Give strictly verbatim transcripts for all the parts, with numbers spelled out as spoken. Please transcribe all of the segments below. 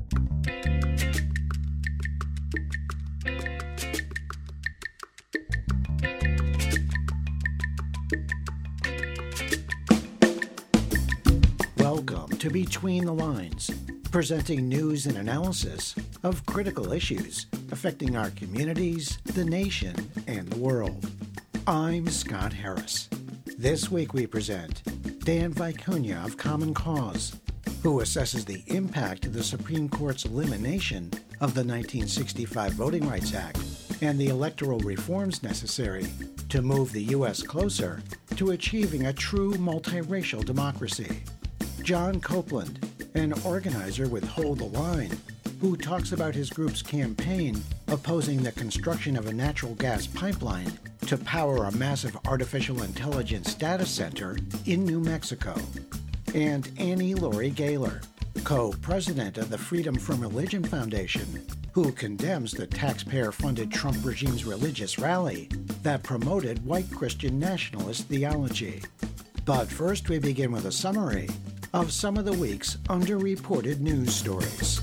Welcome to Between the Lines, presenting news and analysis of critical issues affecting our communities, the nation, and the world. I'm Scott Harris. This week we present Dan Vicuña of Common Cause, who assesses the impact of the Supreme Court's elimination of the nineteen sixty-five Voting Rights Act and the electoral reforms necessary to move the U S closer to achieving a true multiracial democracy. John Copeland, an organizer with Hold the Line, who talks about his group's campaign opposing the construction of a natural gas pipeline to power a massive artificial intelligence data center in New Mexico. And Annie Laurie Gaylor, co-president of the Freedom from Religion Foundation, who condemns the taxpayer-funded Trump regime's religious rally that promoted white Christian nationalist theology. But first we begin with a summary of some of the week's underreported news stories.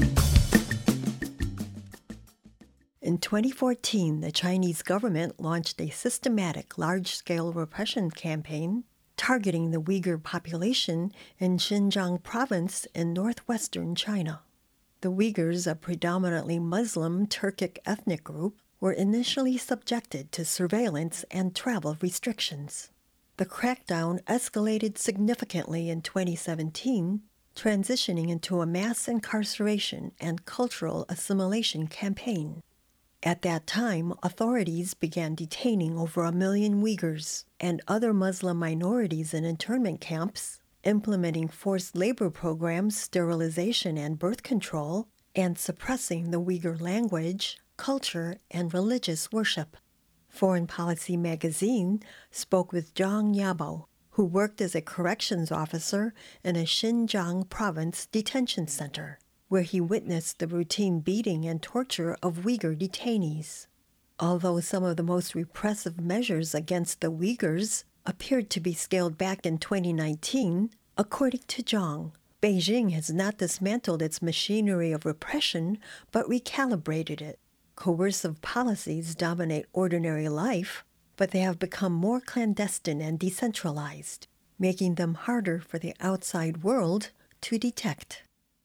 In twenty fourteen, the Chinese government launched a systematic large-scale repression campaign targeting the Uyghur population in Xinjiang province in northwestern China. The Uyghurs, a predominantly Muslim Turkic ethnic group, were initially subjected to surveillance and travel restrictions. The crackdown escalated significantly in twenty seventeen, transitioning into a mass incarceration and cultural assimilation campaign. At that time, authorities began detaining over a million Uyghurs and other Muslim minorities in internment camps, implementing forced labor programs, sterilization and birth control, and suppressing the Uyghur language, culture, and religious worship. Foreign Policy magazine spoke with Zhang Yabo, who worked as a corrections officer in a Xinjiang province detention center, where he witnessed the routine beating and torture of Uyghur detainees. Although some of the most repressive measures against the Uyghurs appeared to be scaled back in twenty nineteen, according to Zhang, Beijing has not dismantled its machinery of repression, but recalibrated it. Coercive policies dominate ordinary life, but they have become more clandestine and decentralized, making them harder for the outside world to detect.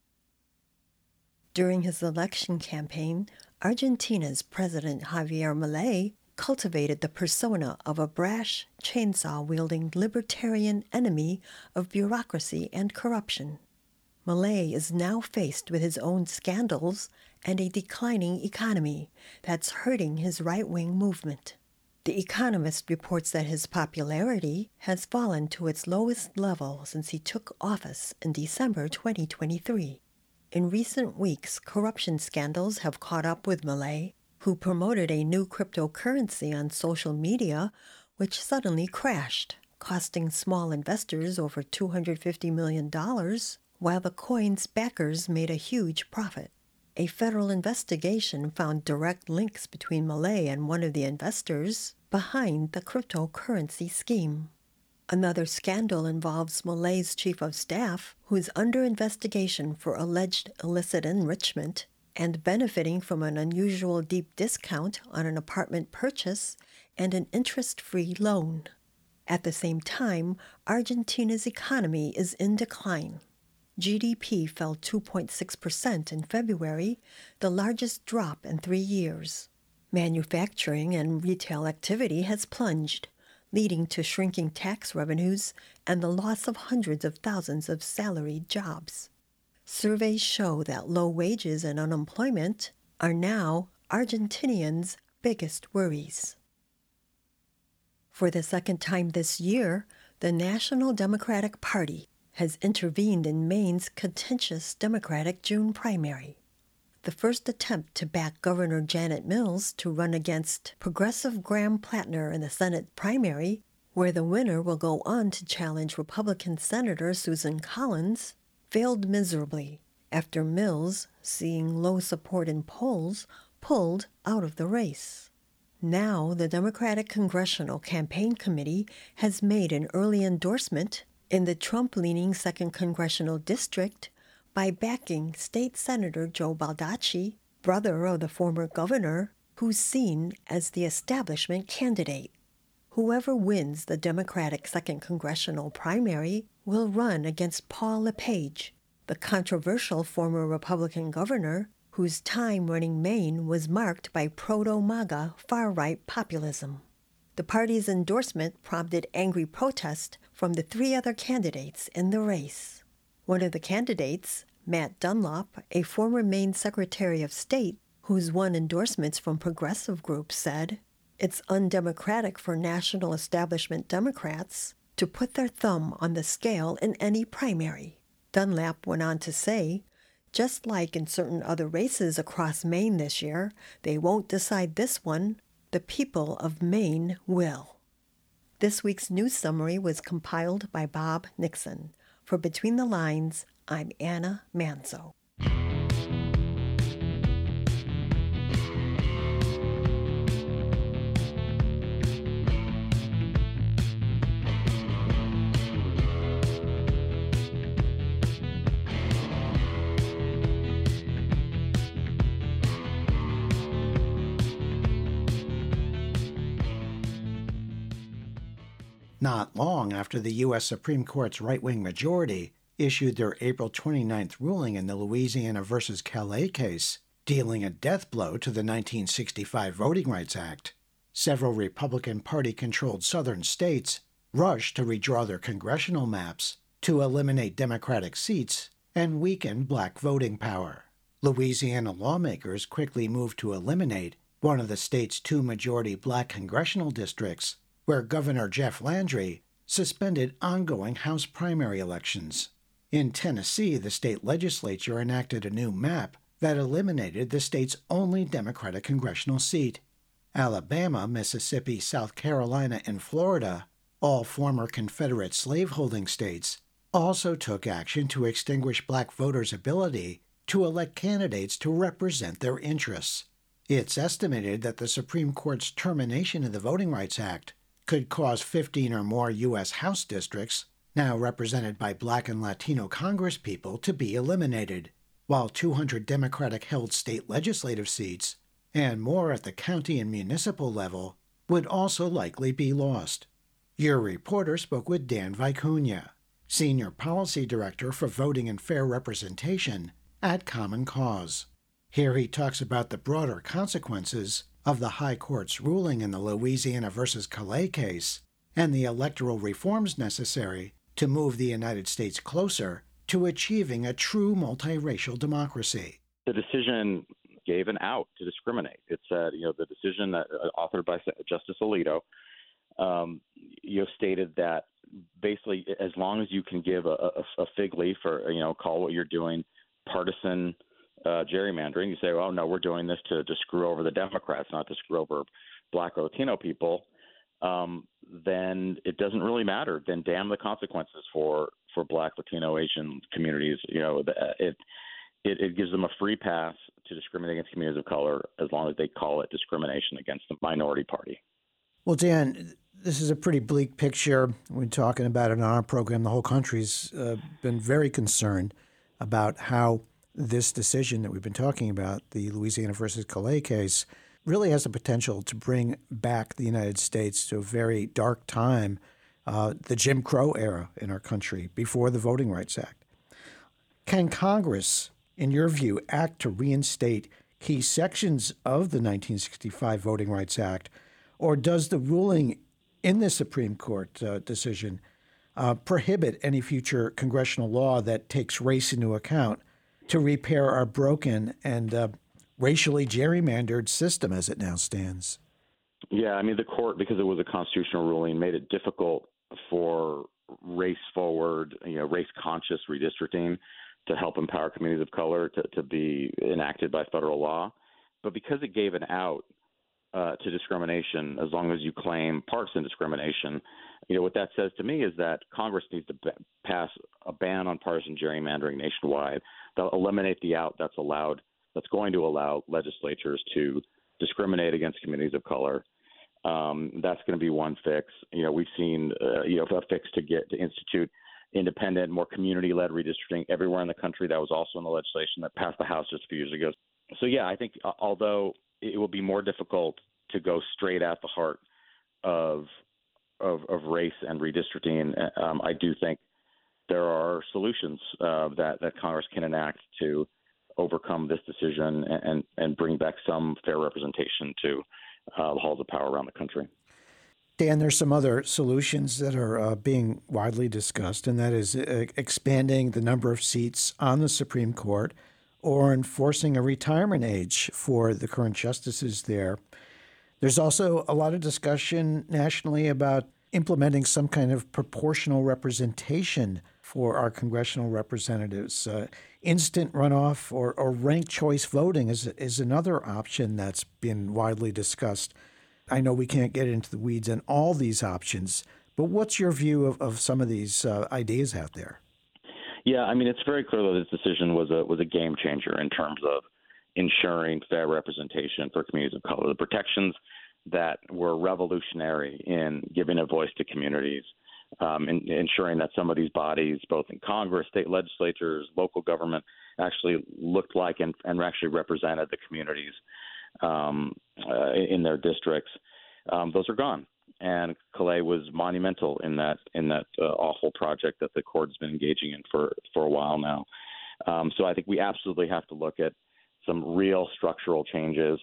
During his election campaign, Argentina's President Javier Milei cultivated the persona of a brash, chainsaw-wielding libertarian enemy of bureaucracy and corruption. Milei is now faced with his own scandals and a declining economy that's hurting his right-wing movement. The Economist reports that his popularity has fallen to its lowest level since he took office in December twenty twenty-three. In recent weeks, corruption scandals have caught up with Milei, who promoted a new cryptocurrency on social media, which suddenly crashed, costing small investors over two hundred fifty million dollars, while the coin's backers made a huge profit. A federal investigation found direct links between Milei and one of the investors behind the cryptocurrency scheme. Another scandal involves Milei's chief of staff, who is under investigation for alleged illicit enrichment and benefiting from an unusual deep discount on an apartment purchase and an interest-free loan. At the same time, Argentina's economy is in decline. G D P fell two point six percent in February, the largest drop in three years. Manufacturing and retail activity has plunged, leading to shrinking tax revenues and the loss of hundreds of thousands of salaried jobs. Surveys show that low wages and unemployment are now Argentinians' biggest worries. For the second time this year, the National Democratic Party has intervened in Maine's contentious Democratic June primary. The first attempt to back Governor Janet Mills to run against progressive Graham Plattner in the Senate primary, where the winner will go on to challenge Republican Senator Susan Collins, failed miserably after Mills, seeing low support in polls, pulled out of the race. Now, the Democratic Congressional Campaign Committee has made an early endorsement in the Trump-leaning second Congressional District, by backing State Senator Joe Baldacci, brother of the former governor, who's seen as the establishment candidate. Whoever wins the Democratic second congressional primary will run against Paul LePage, the controversial former Republican governor whose time running Maine was marked by proto-MAGA far-right populism. The party's endorsement prompted angry protest from the three other candidates in the race. One of the candidates, Matt Dunlop, a former Maine Secretary of State, who's won endorsements from progressive groups, said, "It's undemocratic for national establishment Democrats to put their thumb on the scale in any primary." Dunlap went on to say, "Just like in certain other races across Maine this year, they won't decide this one. The people of Maine will." This week's news summary was compiled by Bob Nixon. For Between the Lines, I'm Anna Manzo. Not long after the U S Supreme Court's right-wing majority issued their April twenty-ninth ruling in the Louisiana versus Calais case, dealing a death blow to the nineteen sixty-five Voting Rights Act, several Republican Party-controlled southern states rushed to redraw their congressional maps to eliminate Democratic seats and weaken black voting power. Louisiana lawmakers quickly moved to eliminate one of the state's two majority black congressional districts, where Governor Jeff Landry suspended ongoing House primary elections. In Tennessee, the state legislature enacted a new map that eliminated the state's only Democratic congressional seat. Alabama, Mississippi, South Carolina, and Florida, all former Confederate slaveholding states, also took action to extinguish black voters' ability to elect candidates to represent their interests. It's estimated that the Supreme Court's termination of the Voting Rights Act could cause fifteen or more U S House districts, now represented by black and Latino congresspeople, to be eliminated, while two hundred Democratic-held state legislative seats, and more at the county and municipal level, would also likely be lost. Your reporter spoke with Dan Vicuña, Senior Policy Director for Voting and Fair Representation at Common Cause. Here he talks about the broader consequences of the High Court's ruling in the Louisiana versus Calais case and the electoral reforms necessary to move the United States closer to achieving a true multiracial democracy. The decision gave an out to discriminate. It said, you know, the decision that, uh, authored by Justice Alito, um, you know, stated that basically as long as you can give a, a, a fig leaf or, you know, call what you're doing partisan Uh, gerrymandering, you say, oh, no, we're doing this to, to screw over the Democrats, not to screw over black or Latino people, um, then it doesn't really matter. Then damn the consequences for, for black, Latino, Asian communities. You know, it, it it gives them a free pass to discriminate against communities of color as long as they call it discrimination against the minority party. Well, Dan, this is a pretty bleak picture. We're talking about it on our program. The whole country's uh, been very concerned about how this decision that we've been talking about, the Louisiana versus Calais case, really has the potential to bring back the United States to a very dark time, uh, the Jim Crow era in our country, before the Voting Rights Act. Can Congress, in your view, act to reinstate key sections of the nineteen sixty-five Voting Rights Act, or does the ruling in the Supreme Court uh, decision uh, prohibit any future congressional law that takes race into account to repair our broken and uh, racially gerrymandered system as it now stands? Yeah, I mean, the court, because it was a constitutional ruling, made it difficult for race-forward, you know, race-conscious redistricting to help empower communities of color to, to be enacted by federal law. But because it gave an out uh, to discrimination, as long as you claim partisan discrimination, you know, what that says to me is that Congress needs to b- pass a ban on partisan gerrymandering nationwide. They'll eliminate the out that's allowed, that's going to allow legislatures to discriminate against communities of color. Um, that's going to be one fix. You know, we've seen, uh, you know, a fix to get to institute independent, more community-led redistricting everywhere in the country. That was also in the legislation that passed the House just a few years ago. So, yeah, I think uh, although it will be more difficult to go straight at the heart of of, of race and redistricting, um, I do think there are solutions uh, that, that Congress can enact to overcome this decision and, and bring back some fair representation to uh, the halls of power around the country. Dan, there's some other solutions that are uh, being widely discussed, and that is uh, expanding the number of seats on the Supreme Court or enforcing a retirement age for the current justices there. There's also a lot of discussion nationally about implementing some kind of proportional representation for our congressional representatives. Uh, instant runoff or, or ranked choice voting is, is another option that's been widely discussed. I know we can't get into the weeds on all these options, but what's your view of, of some of these uh, ideas out there? Yeah, I mean, it's very clear that this decision was a was a game changer in terms of ensuring fair representation for communities of color. The protections that were revolutionary in giving a voice to communities, um, and ensuring that some of these bodies, both in Congress, state legislatures, local government, actually looked like and, and actually represented the communities um, uh, in their districts. Um, those are gone. And Calais was monumental in that in that uh, awful project that the court has been engaging in for, for a while now. Um, so I think we absolutely have to look at some real structural changes,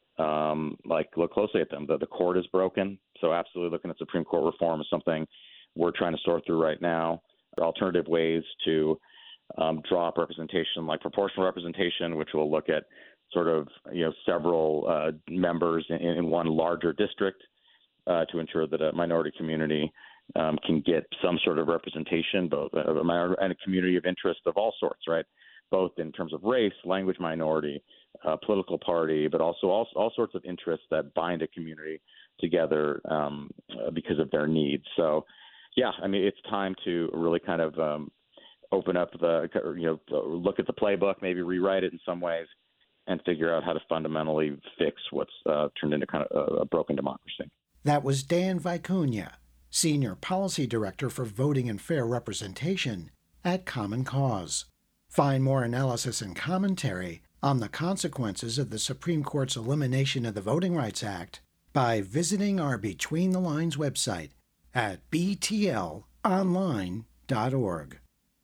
um, like look closely at them. The, the court is broken, so absolutely looking at Supreme Court reform is something we're trying to sort through right now. There are alternative ways to um, draw up representation, like proportional representation, which will look at sort of you know several uh, members in, in one larger district. Uh, to ensure that a minority community um, can get some sort of representation, both uh, a minority and a community of interest of all sorts, right? Both in terms of race, language minority, uh, political party, but also all, all sorts of interests that bind a community together um, uh, because of their needs. So, yeah, I mean, it's time to really kind of um, open up the, you know, look at the playbook, maybe rewrite it in some ways, and figure out how to fundamentally fix what's uh, turned into kind of a, a broken democracy. That was Dan Vicuña, Senior Policy Director for Voting and Fair Representation at Common Cause. Find more analysis and commentary on the consequences of the Supreme Court's elimination of the Voting Rights Act by visiting our Between the Lines website at b t l online dot org.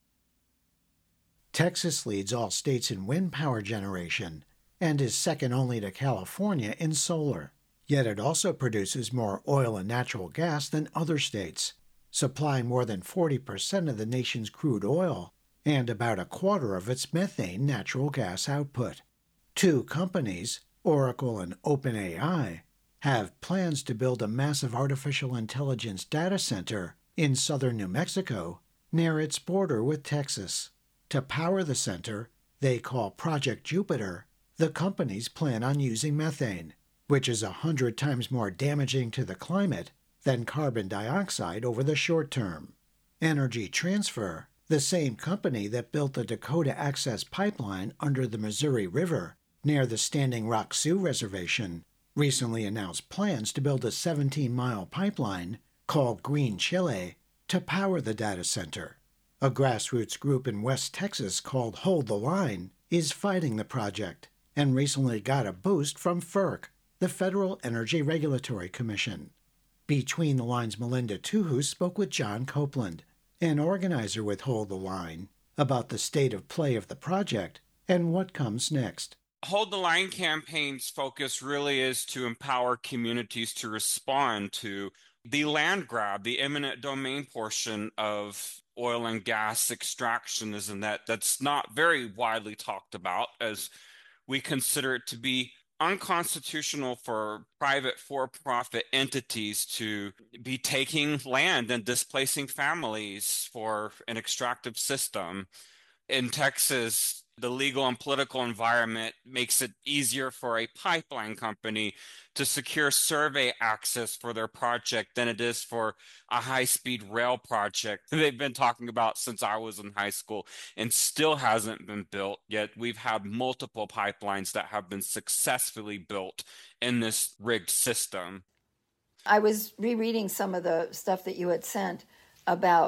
Texas leads all states in wind power generation and is second only to California in solar. Yet it also produces more oil and natural gas than other states, supplying more than forty percent of the nation's crude oil and about a quarter of its methane natural gas output. Two companies, Oracle and OpenAI, have plans to build a massive artificial intelligence data center in southern New Mexico near its border with Texas. To power the center, they call Project Jupiter, the companies plan on using methane, which is a hundred times more damaging to the climate than carbon dioxide over the short term. Energy Transfer, the same company that built the Dakota Access Pipeline under the Missouri River near the Standing Rock Sioux Reservation, recently announced plans to build a seventeen-mile pipeline called Green Chile to power the data center. A grassroots group in West Texas called Hold the Line is fighting the project and recently got a boost from FERC, the Federal Energy Regulatory Commission. Between the Lines' Melinda Tuhus spoke with John Copeland, an organizer with Hold the Line, about the state of play of the project and what comes next. Hold the Line campaign's focus really is to empower communities to respond to the land grab, the eminent domain portion of oil and gas extractionism that, that's not very widely talked about, as we consider it to be unconstitutional for private for-profit entities to be taking land and displacing families for an extractive system. In Texas, the legal and political environment makes it easier for a pipeline company to secure survey access for their project than it is for a high-speed rail project they've been talking about since I was in high school and still hasn't been built. Yet we've had multiple pipelines that have been successfully built in this rigged system. I was rereading some of the stuff that you had sent about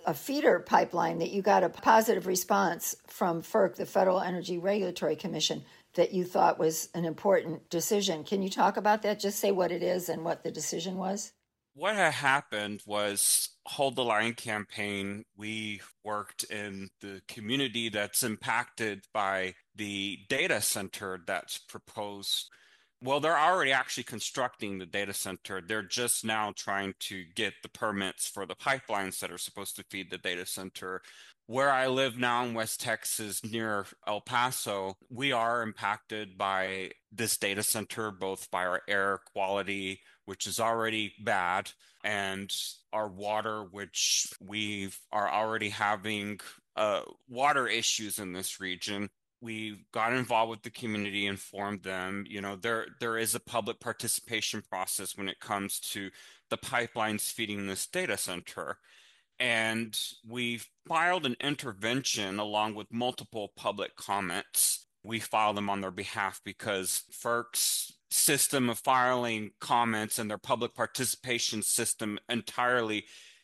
a feeder pipeline that you got a positive response from FERC, the Federal Energy Regulatory Commission, that you thought was an important decision. Can you talk about that? Just say what it is and what the decision was. What had happened was Hold the Line campaign. We worked in the community that's impacted by the data center that's proposed. Well, they're already actually constructing the data center. They're just now trying to get the permits for the pipelines that are supposed to feed the data center. Where I live now in West Texas, near El Paso, we are impacted by this data center, both by our air quality, which is already bad, and our water, which we are already having uh, water issues in this region. We got involved with the community, informed them. You know, there there is a public participation process when it comes to the pipelines feeding this data center. And we filed an intervention along with multiple public comments. We filed them on their behalf because FERC's system of filing comments and their public participation system entirely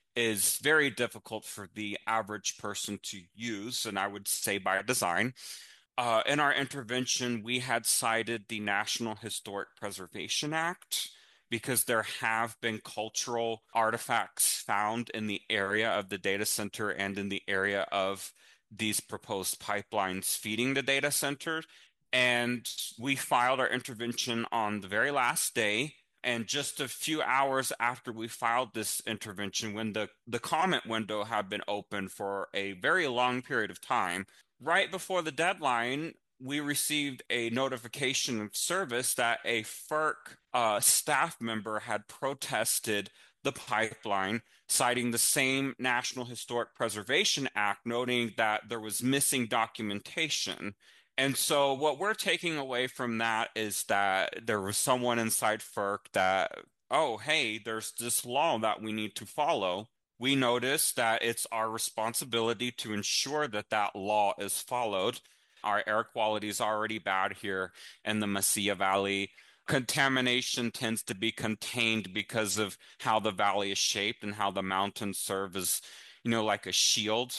is very difficult for the average person to use, and I would say by design. Uh, in our intervention, we had cited the National Historic Preservation Act because there have been cultural artifacts found in the area of the data center and in the area of these proposed pipelines feeding the data center. And we filed our intervention on the very last day. And just a few hours after we filed this intervention, when the, the comment window had been open for a very long period of time, right before the deadline, we received a notification of service that a FERC uh, staff member had protested the pipeline, citing the same National Historic Preservation Act, noting that there was missing documentation. And so what we're taking away from that is that there was someone inside FERC that, oh, hey, there's this law that we need to follow. We noticed that it's our responsibility to ensure that that law is followed. Our air quality is already bad here in the Mesilla Valley. Contamination tends to be contained because of how the valley is shaped and how the mountains serve as, you know, like a shield.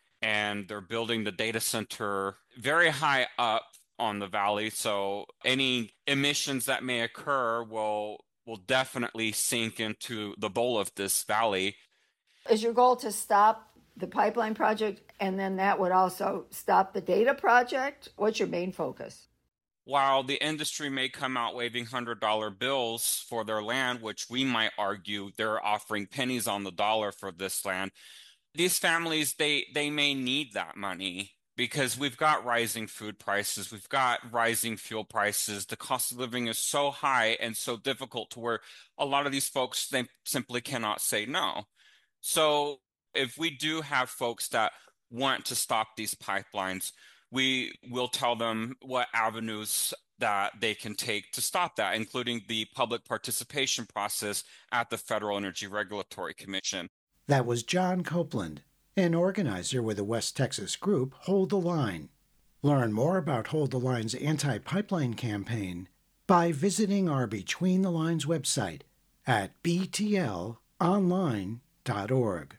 And they're building the data center very high up on the valley. So any emissions that may occur will will definitely sink into the bowl of this valley. Is your goal to stop the pipeline project, and then that would also stop the data project? What's your main focus? While the industry may come out waving one hundred dollar bills for their land, which we might argue they're offering pennies on the dollar for this land, these families, they, they may need that money because we've got rising food prices, we've got rising fuel prices, the cost of living is so high and so difficult to where a lot of these folks, they simply cannot say no. So if we do have folks that want to stop these pipelines, we will tell them what avenues that they can take to stop that, including the public participation process at the Federal Energy Regulatory Commission. That was John Copeland, an organizer with the West Texas group Hold the Line. Learn more about Hold the Line's anti-pipeline campaign by visiting our Between the Lines website at b t l online dot org.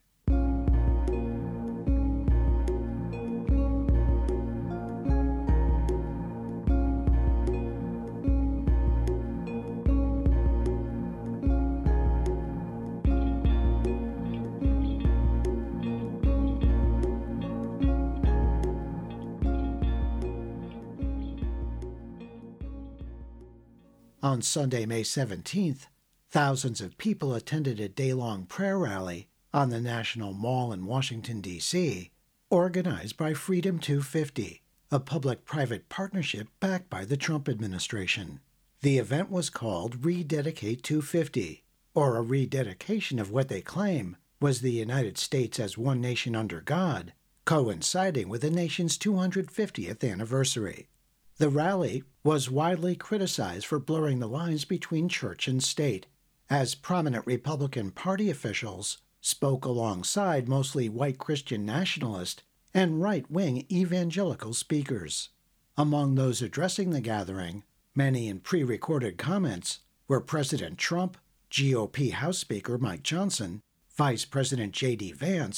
On Sunday, May seventeenth, thousands of people attended a day-long prayer rally on the National Mall in Washington, D C, organized by Freedom two fifty, a public-private partnership backed by the Trump administration. The event was called Rededicate two fifty, or a rededication of what they claim was the United States as one nation under God, coinciding with the nation's two hundred fiftieth anniversary. The rally was widely criticized for blurring the lines between church and state, as prominent Republican Party officials spoke alongside mostly white Christian nationalist and right-wing evangelical speakers. Among those addressing the gathering, many in pre-recorded comments, were President Trump, G O P House Speaker Mike Johnson, Vice President J D Vance,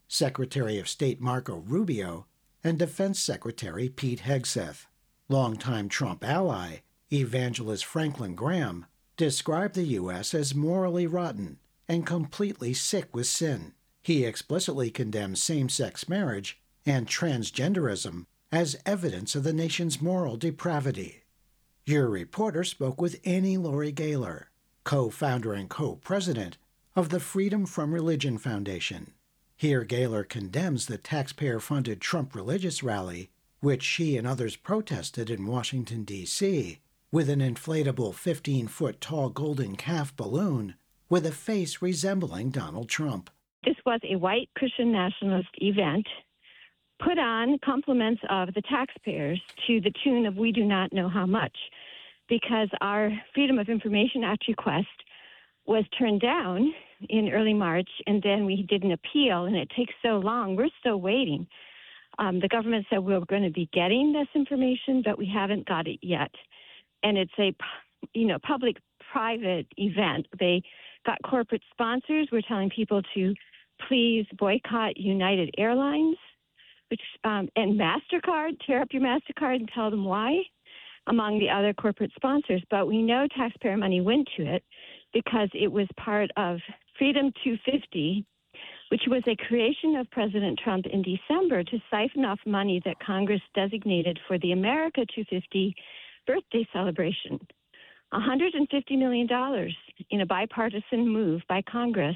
Secretary of State Marco Rubio, and Defense Secretary Pete Hegseth. Longtime Trump ally, evangelist Franklin Graham, described the U S as morally rotten and completely sick with sin. He explicitly condemned same-sex marriage and transgenderism as evidence of the nation's moral depravity. Your reporter spoke with Annie Laurie Gaylor, co-founder and co-president of the Freedom from Religion Foundation. Here, Gaylor condemns the taxpayer-funded Trump religious rally, which she and others protested in Washington, D C, with an inflatable fifteen-foot-tall golden calf balloon with a face resembling Donald Trump. This was a white Christian nationalist event put on compliments of the taxpayers to the tune of we do not know how much, because our Freedom of Information Act request was turned down in early March, and then we did an appeal, and it takes so long. We're still waiting. Um, the government said we were going to be getting this information, but we haven't got it yet. And it's a, you know, public-private event. They got corporate sponsors. We're telling people to please boycott United Airlines, which um, and MasterCard. Tear up your MasterCard and tell them why, among the other corporate sponsors. But we know taxpayer money went to it because it was part of Freedom two fifty, which was a creation of President Trump in December to siphon off money that Congress designated for the America two fifty birthday celebration. one hundred fifty million dollars in a bipartisan move by Congress.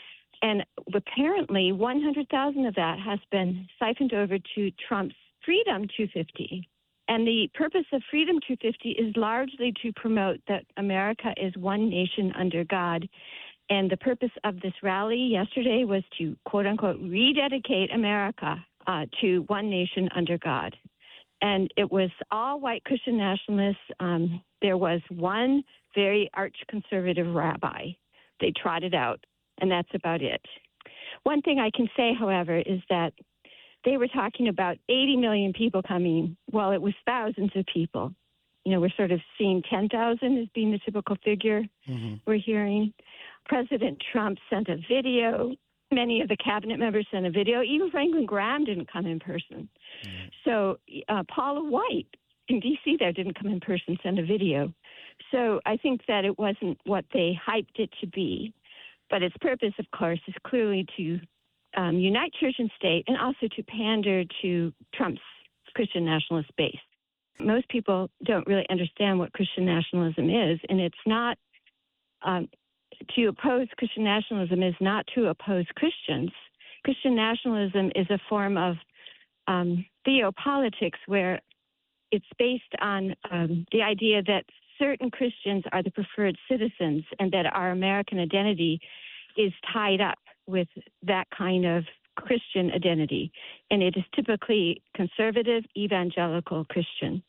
And apparently one hundred thousand dollars of that has been siphoned over to Trump's Freedom two fifty. And the purpose of Freedom two fifty is largely to promote that America is one nation under God. And the purpose of this rally yesterday was to, quote unquote, rededicate America uh, to one nation under God. And it was all white Christian nationalists. Um, there was one very arch-conservative rabbi. They trotted out, and that's about it. One thing I can say, however, is that they were talking about eighty million people coming. Well, it was thousands of people. You know, we're sort of seeing ten thousand as being the typical figure mm-hmm. we're hearing. President Trump sent a video. Many of the cabinet members sent a video. Even Franklin Graham didn't come in person. Mm-hmm. So uh, Paula White in D C there didn't come in person, sent a video. So I think that it wasn't what they hyped it to be. But its purpose, of course, is clearly to um, unite church and state and also to pander to Trump's Christian nationalist base. Most people don't really understand what Christian nationalism is, and it's not um, to oppose Christian nationalism is not to oppose Christians. Christian nationalism is a form of um, theopolitics where it's based on um, the idea that certain Christians are the preferred citizens and that our American identity is tied up with that kind of Christian identity. And it is typically conservative, evangelical Christian.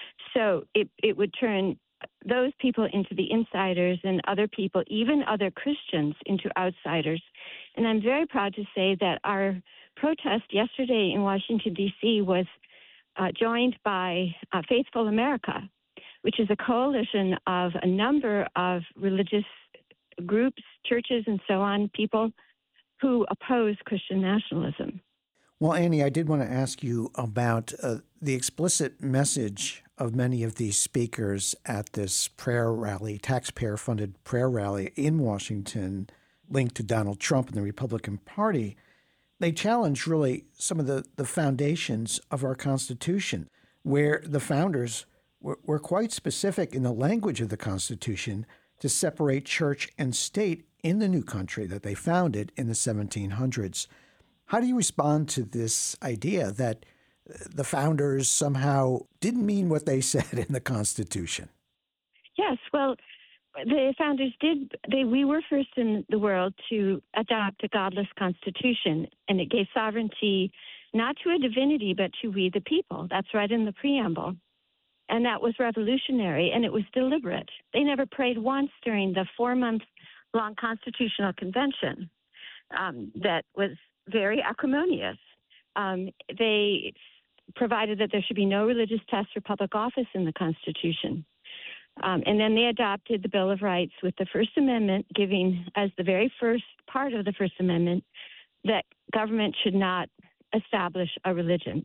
So it, it would turn those people into the insiders and other people, even other Christians, into outsiders. And I'm very proud to say that our protest yesterday in Washington, D C was uh, joined by uh, Faithful America, which is a coalition of a number of religious groups, churches, and so on, people who oppose Christian nationalism. Well, Annie, I did want to ask you about uh, the explicit message of many of these speakers at this prayer rally, taxpayer-funded prayer rally in Washington, linked to Donald Trump and the Republican Party. They challenged really some of the, the foundations of our Constitution, where the founders were, were quite specific in the language of the Constitution to separate church and state in the new country that they founded in the seventeen hundreds. How do you respond to this idea that the founders somehow didn't mean what they said in the Constitution? Yes, well, the founders did. They we were first in the world to adopt a godless constitution, and it gave sovereignty not to a divinity, but to we the people. That's right in the preamble. And that was revolutionary, and it was deliberate. They never prayed once during the four-month-long constitutional convention um, that was very acrimonious. Um, they provided that there should be no religious test for public office in the Constitution. Um, and then they adopted the Bill of Rights with the First Amendment, giving as the very first part of the First Amendment that government should not establish a religion.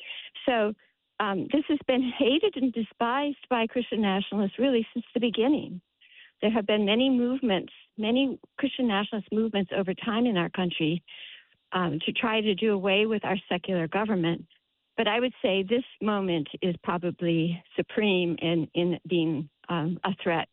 So um, this has been hated and despised by Christian nationalists really since the beginning. There have been many movements, many Christian nationalist movements over time in our country um, to try to do away with our secular government. But I would say this moment is probably supreme in, in being um, a threat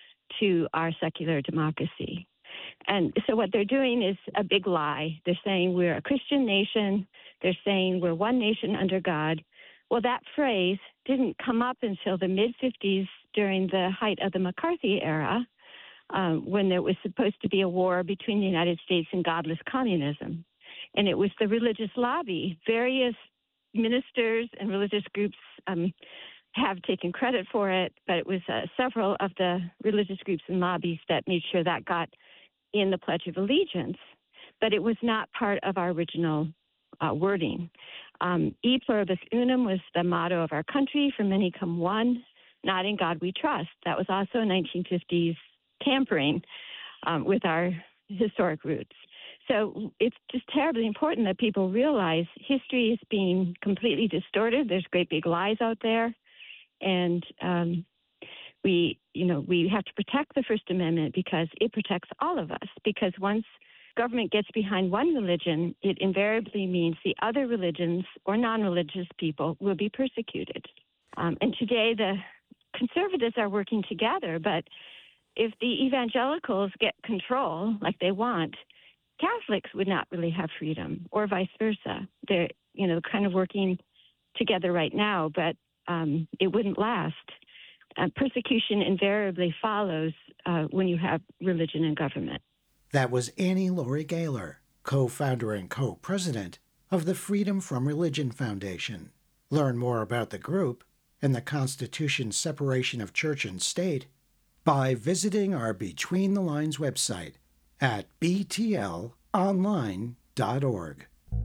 to our secular democracy. And so what they're doing is a big lie. They're saying we're a Christian nation. They're saying we're one nation under God. Well, that phrase didn't come up until the mid-fifties during the height of the McCarthy era, um, when there was supposed to be a war between the United States and godless communism. And it was the religious lobby. Various ministers and religious groups um, have taken credit for it, but it was uh, several of the religious groups and lobbies that made sure that got in the Pledge of Allegiance. But it was not part of our original uh, wording. Um, E pluribus unum was the motto of our country. For many come one, not in God we trust. That was also nineteen fifties tampering um, with our historic roots. So it's just terribly important that people realize history is being completely distorted. There's great big lies out there. And um, we, you know, we have to protect the First Amendment because it protects all of us. Because once government gets behind one religion, it invariably means the other religions or non-religious people will be persecuted. Um, and today the conservatives are working together, but if the evangelicals get control like they want, Catholics would not really have freedom, or vice versa. They're, you know, kind of working together right now, but um, it wouldn't last. Uh, persecution invariably follows uh, when you have religion and government. That was Annie Laurie Gaylor, co-founder and co-president of the Freedom from Religion Foundation. Learn more about the group and the Constitution's separation of church and state by visiting our Between the Lines website at b t l online dot org.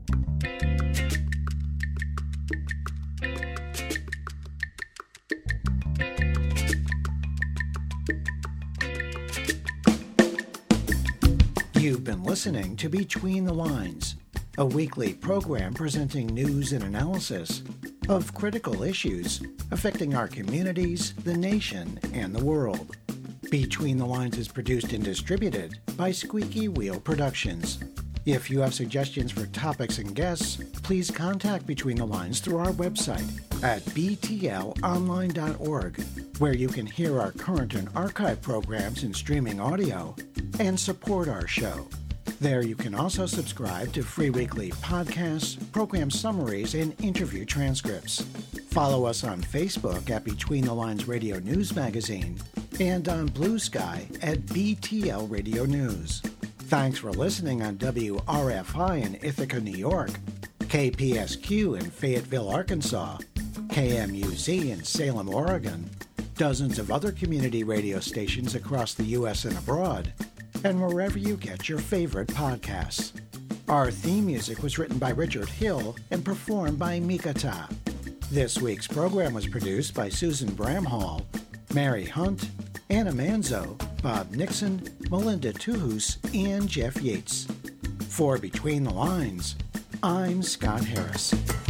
You've been listening to Between the Lines, a weekly program presenting news and analysis of critical issues affecting our communities, the nation, and the world. Between the Lines is produced and distributed by Squeaky Wheel Productions. If you have suggestions for topics and guests, please contact Between the Lines through our website at b t l online dot org, where you can hear our current and archive programs in streaming audio and support our show. There you can also subscribe to free weekly podcasts, program summaries, and interview transcripts. Follow us on Facebook at Between the Lines Radio News Magazine and on Blue Sky at B T L Radio News. Thanks for listening on W R F I in Ithaca, New York, K P S Q in Fayetteville, Arkansas, K M U Z in Salem, Oregon, dozens of other community radio stations across the U S and abroad, and wherever you get your favorite podcasts. Our theme music was written by Richard Hill and performed by Mikata. This week's program was produced by Susan Bramhall, Mary Hunt, Anna Manzo, Bob Nixon, Melinda Tuhus, and Jeff Yates. For Between the Lines, I'm Scott Harris.